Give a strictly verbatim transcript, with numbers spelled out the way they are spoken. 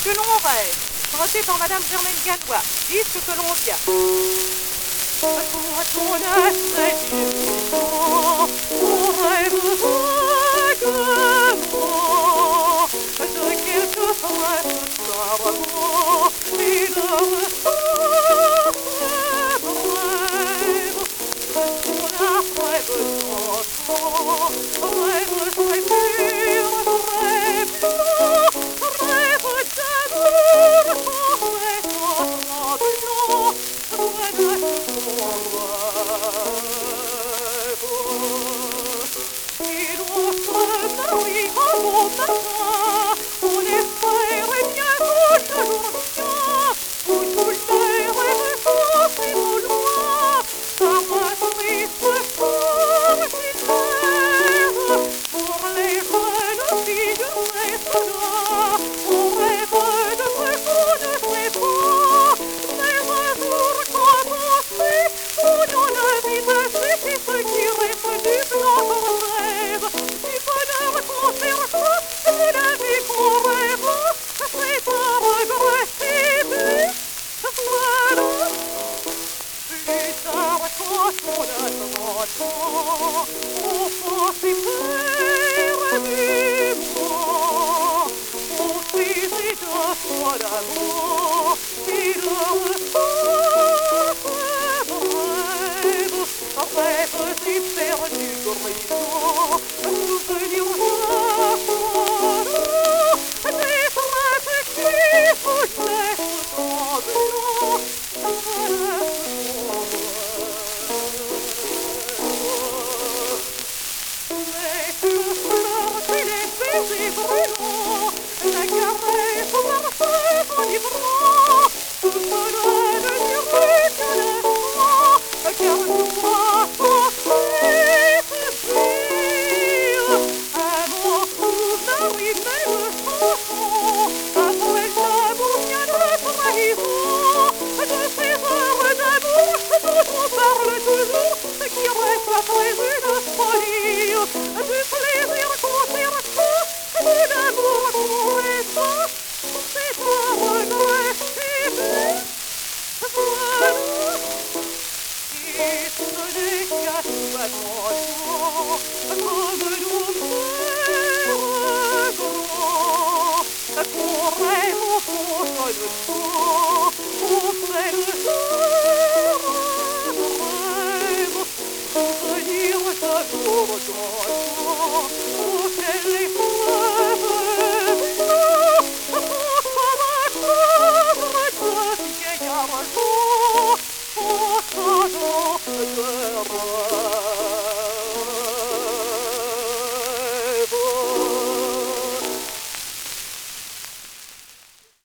que l'on rêve, chanté par Madame Germaine Ganois, disque colombien. Pour ton aspect vivant, on rêve vaguement de quelque prince charmant et de ressort rêve de ton rêve d'enfant, rêve très pur, rêve blanc, rêve d'amour, rêve tremblant, voilà ton rêve. Et l'on se marie en bon matin, on espère bien qu'au jour vient, où tout l'air est chanté au loin, par un triste chant qui lève, pour les jeunes filles et soldats, on rêve de ce qu'on ne sait pas, mais un jour commencé, on en a vite assez, c'est ce qui reste du blanc qu'on rêve, du bonheur qu'on cherche, de la vie qu'on rêve, c'est un regret aimé, voilà. Plus tard, quand on a trente ans, on pensait perdûment, on faisait deux fois l'amour, et le ressort rêve, rêve si perdu brillant, souvenir jaune, des princes qui couchaient tremblant, les fleurs et les baisers brûlants, la caresse marcheuse enivrant, tout cela ne durait qu'un instant, car toi, pensée suspire, à mon souvenir même chanson, après l'amour vient la trahison, de ces heures d'amour dont on parle toujours, qui reste après une folie, du plaisir qu'on cherche, de l'amour qu'on ressent, c'est un regret aimé, voilà. Et ce n'est qu'à toi longtemps, comme nous perdons, qu'on rêve au fond de temps, on fait le rêve, souvenir d'amour d'enfant, auquel les fleuves blancs sont comme un couvre de vieillard jour, au changement de rêve.